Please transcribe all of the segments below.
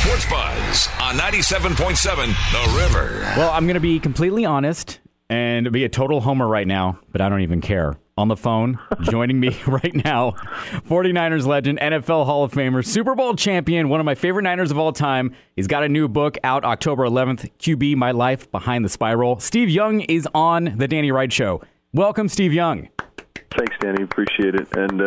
Sports Buzz on 97.7 The River. Well, I'm going to be completely honest and be a total homer right now, but I don't even care. On the phone, joining me right now, 49ers legend, NFL Hall of Famer, Super Bowl champion, one of my favorite Niners of all time. He's got a new book out October 11th, QB, My Life Behind the Spiral. Steve Young is on The Danny Wright Show. Welcome, Steve Young. Thanks, Danny. Appreciate it. And,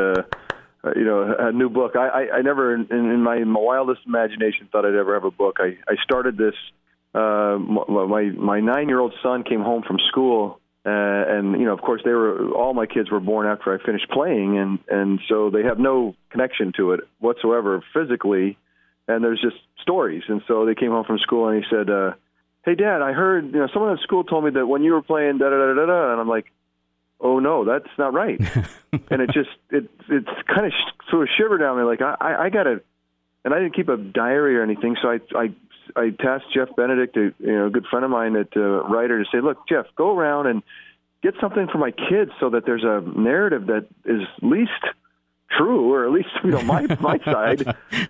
a new book. I never, in my wildest imagination, thought I'd ever have a book. I started this. My 9-year-old son came home from school, and of course, all my kids were born after I finished playing, and so they have no connection to it whatsoever physically. And there's just stories. And so they came home from school, and he said, "Hey, Dad, I heard someone at school told me that when you were playing da da da da da," and I'm like, "Oh no, that's not right." And it's kind of threw a shiver down me. Like I got to, and I didn't keep a diary or anything. So I tasked Jeff Benedict, a good friend of mine at writer, to say, "Look, Jeff, go around and get something for my kids so that there's a narrative that is least true, or at least my side."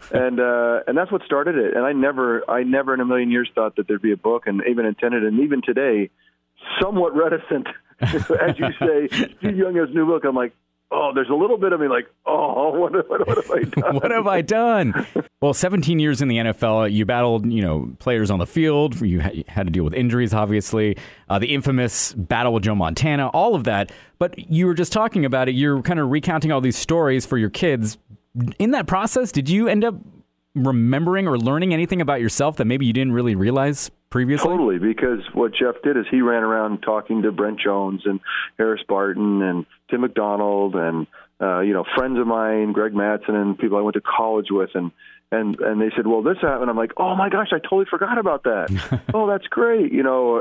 And that's what started it. And I never in a million years thought that there'd be a book, and even intended, and even today, somewhat reticent. As you say, Steve Young has a new book. I'm like, oh, there's a little bit of me like, oh, what have I done? What have I done? Well, 17 years in the NFL, you battled, players on the field. You had to deal with injuries, obviously. The infamous battle with Joe Montana, all of that. But you were just talking about it. You're kind of recounting all these stories for your kids. In that process, did you end up remembering or learning anything about yourself that maybe you didn't really realize previously? Totally, because what Jeff did is he ran around talking to Brent Jones and Harris Barton and Tim McDonald and friends of mine, Greg Mattson, and people I went to college with, and they said, "Well, this happened." I'm like, "Oh my gosh, I totally forgot about that." Oh, that's great,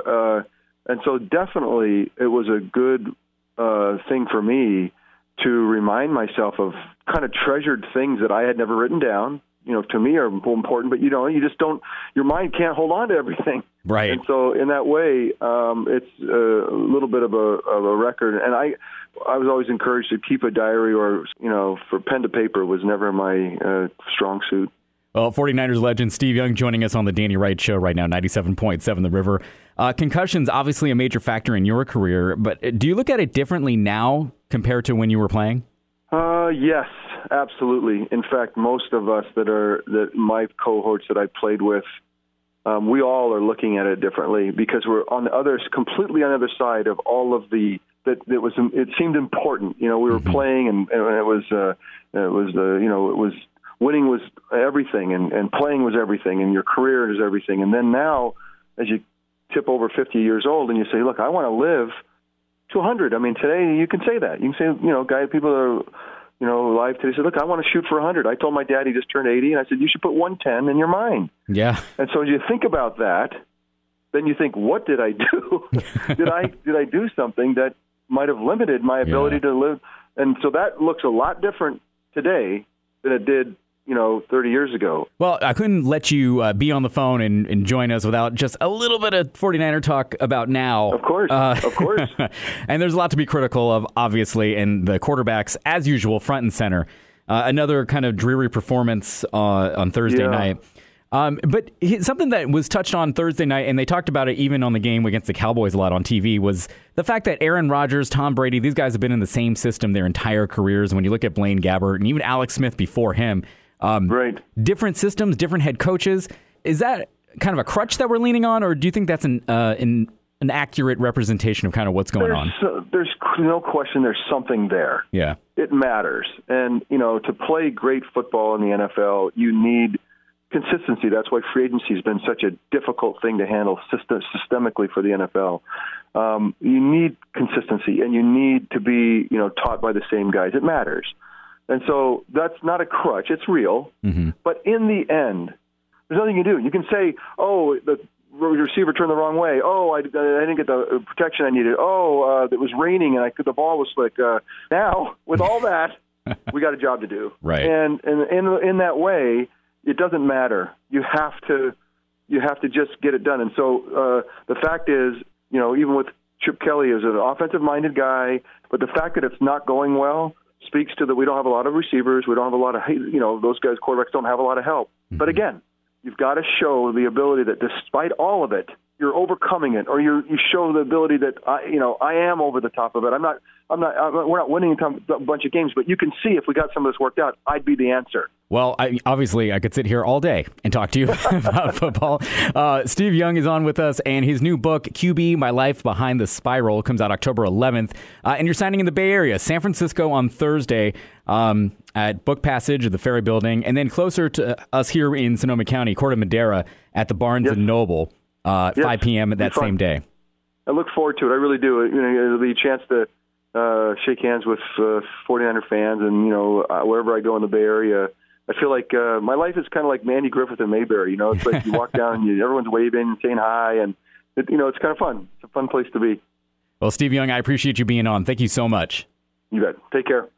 and so definitely it was a good thing for me to remind myself of kind of treasured things that I had never written down. To me are important, but you just don't. Your mind can't hold on to everything, right? And so, in that way, it's a little bit of a record. And I was always encouraged to keep a diary, or for pen to paper was never my strong suit. Well, 49ers legend Steve Young joining us on the Danny Wright Show right now, 97.7 The River. Concussions obviously a major factor in your career, but do you look at it differently now compared to when you were playing? Yes. Absolutely. In fact, most of us that my cohorts that I played with, we all are looking at it differently, because we're completely on the other side of all of it seemed important. We were playing, and it was winning was everything, and playing was everything, and your career is everything. And then now, as you tip over 50 years old, and you say, "Look, I want to live to 100." I mean, today you can say that. You can say, people that are live today said, "Look, I want to shoot for 100. I told my dad, he just turned 80, and I said, you should put 110 in your mind." Yeah. And so as you think about that, then you think, what did I do? did I do something that might have limited my ability to live? And so that looks a lot different today than it did 30 years ago. Well, I couldn't let you be on the phone and join us without just a little bit of 49er talk about now. Of course, of course. And there's a lot to be critical of, obviously, and the quarterbacks, as usual, front and center. Another kind of dreary performance on Thursday night. But something that was touched on Thursday night, and they talked about it even on the game against the Cowboys a lot on TV, was the fact that Aaron Rodgers, Tom Brady, these guys have been in the same system their entire careers. When you look at Blaine Gabbert and even Alex Smith before him, right. Different systems, different head coaches. Is that kind of a crutch that we're leaning on, or do you think that's an accurate representation of kind of what's going on? There's no question there's something there. Yeah. It matters. And, to play great football in the NFL, you need consistency. That's why free agency has been such a difficult thing to handle systemically for the NFL. You need consistency, and you need to be, taught by the same guys. It matters. And so that's not a crutch. It's real. Mm-hmm. But in the end, there's nothing you can do. You can say, "Oh, the receiver turned the wrong way. Oh, I didn't get the protection I needed. Oh, it was raining and the ball was slick." Now, with all that, we got a job to do. Right. And in that way, it doesn't matter. You have to just get it done. And so the fact is, even with Chip Kelly as an offensive-minded guy, but the fact that it's not going well speaks to that we don't have a lot of receivers. We don't have a lot of, those guys, quarterbacks don't have a lot of help. Mm-hmm. But again, you've got to show the ability that despite all of it, you're overcoming it, or you show the ability that I am over the top of it. We're not winning a bunch of games, but you can see if we got some of this worked out, I'd be the answer. Well, obviously, I could sit here all day and talk to you about football. Steve Young is on with us, and his new book, QB, My Life Behind the Spiral, comes out October 11th. And you're signing in the Bay Area, San Francisco on Thursday at Book Passage at the Ferry Building, and then closer to us here in Sonoma County, Corte Madera at the Barnes & Noble, 5 p.m. that same day. I look forward to it. I really do. It'll be a chance to shake hands with 49er fans, and wherever I go in the Bay Area, I feel like my life is kind of like Mandy Griffith and Mayberry. It's like you walk down and everyone's waving, saying hi, and it's kind of fun. It's a fun place to be. Well, Steve Young, I appreciate you being on. Thank you so much. You bet. Take care.